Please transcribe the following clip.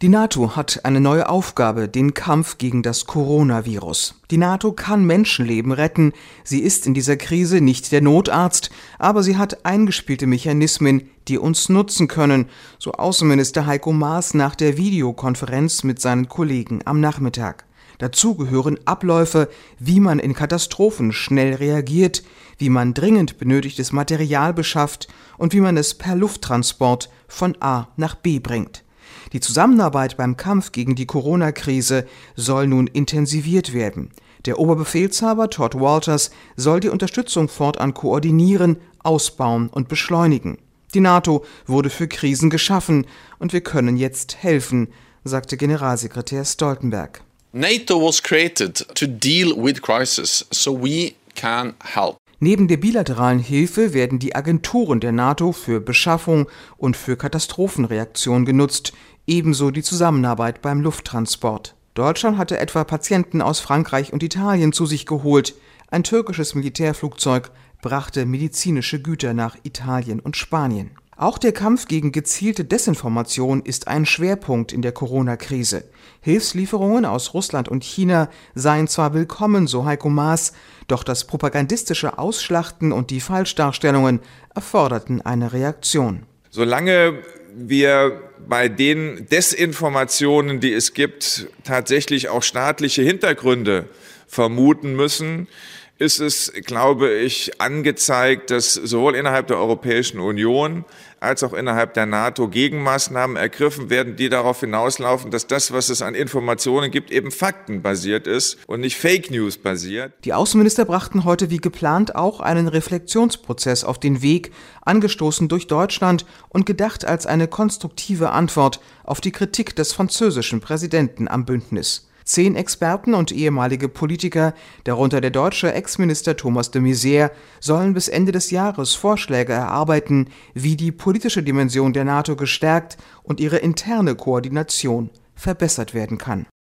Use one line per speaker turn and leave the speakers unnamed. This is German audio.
Die NATO hat eine neue Aufgabe, den Kampf gegen das Coronavirus. Die NATO kann Menschenleben retten. Sie ist in dieser Krise nicht der Notarzt, aber sie hat eingespielte Mechanismen, die uns nutzen können, so Außenminister Heiko Maas nach der Videokonferenz mit seinen Kollegen am Nachmittag. Dazu gehören Abläufe, wie man in Katastrophen schnell reagiert, wie man dringend benötigtes Material beschafft und wie man es per Lufttransport von A nach B bringt. Die Zusammenarbeit beim Kampf gegen die Corona-Krise soll nun intensiviert werden. Der Oberbefehlshaber Todd Walters soll die Unterstützung fortan koordinieren, ausbauen und beschleunigen. Die NATO wurde für Krisen geschaffen und wir können jetzt helfen, sagte Generalsekretär Stoltenberg.
NATO was created to deal with crisis, so we can help.
Neben der bilateralen Hilfe werden die Agenturen der NATO für Beschaffung und für Katastrophenreaktion genutzt, ebenso die Zusammenarbeit beim Lufttransport. Deutschland hatte etwa Patienten aus Frankreich und Italien zu sich geholt. Ein türkisches Militärflugzeug brachte medizinische Güter nach Italien und Spanien. Auch der Kampf gegen gezielte Desinformation ist ein Schwerpunkt in der Corona-Krise. Hilfslieferungen aus Russland und China seien zwar willkommen, so Heiko Maas, doch das propagandistische Ausschlachten und die Falschdarstellungen erforderten eine Reaktion.
Solange wir bei den Desinformationen, die es gibt, tatsächlich auch staatliche Hintergründe vermuten müssen, ist es, glaube ich, angezeigt, dass sowohl innerhalb der Europäischen Union als auch innerhalb der NATO Gegenmaßnahmen ergriffen werden, die darauf hinauslaufen, dass das, was es an Informationen gibt, eben faktenbasiert ist und nicht Fake News basiert.
Die Außenminister brachten heute wie geplant auch einen Reflexionsprozess auf den Weg, angestoßen durch Deutschland und gedacht als eine konstruktive Antwort auf die Kritik des französischen Präsidenten am Bündnis. 10 Experten und ehemalige Politiker, darunter der deutsche Ex-Minister Thomas de Maizière, sollen bis Ende des Jahres Vorschläge erarbeiten, wie die politische Dimension der NATO gestärkt und ihre interne Koordination verbessert werden kann.